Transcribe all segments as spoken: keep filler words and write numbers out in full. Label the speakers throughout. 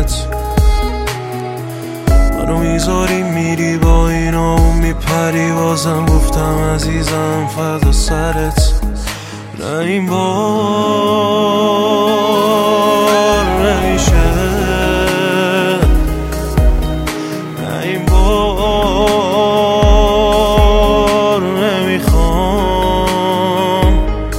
Speaker 1: سرت، منو میذاری میری با اینا اون میپری، بازم گفتم عزیزم فدا سرت. نه این بار نمیشه، نه این بار نمیخوام.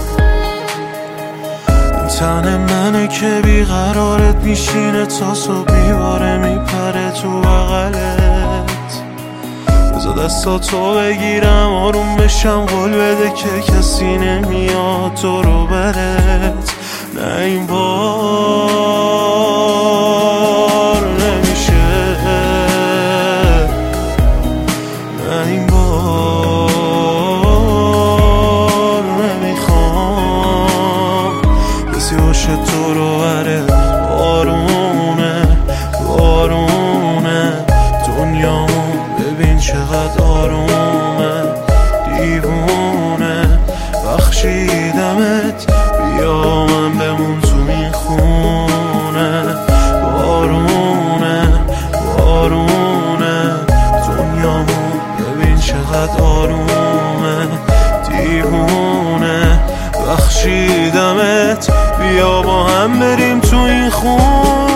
Speaker 1: این تن منه که بیقرارت میشینه تا صبح میباره میپره تو بغلت. بذار دستاتو بگیرم آروم بشم، قول بده که کسی نمیاد تو رو برت. نه این بار نمیشه، نه این بار نمیخوام. کسی باشه تو رو بره، بارونه بارونه دنیامو ببین چقدر آرومه. دیوونه بخشیدمت، بیا من بمون تو این خونه. بارونه بارونه دنیامو ببین چقدر آرومه. دیوونه بخشیدمت، بیا با هم بریم تو این خونه.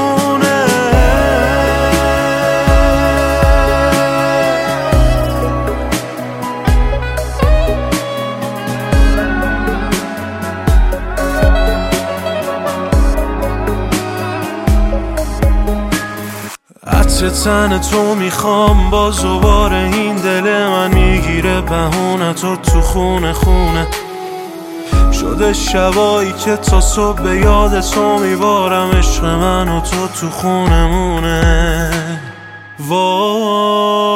Speaker 1: عطر تن تو میخوام، باز دوباره این دل من میگیره بهونتو تو خونه خونه. شده شبایی که تا صبح به یاد تو میبارم، عشق من و تو تو خونه مونه. وای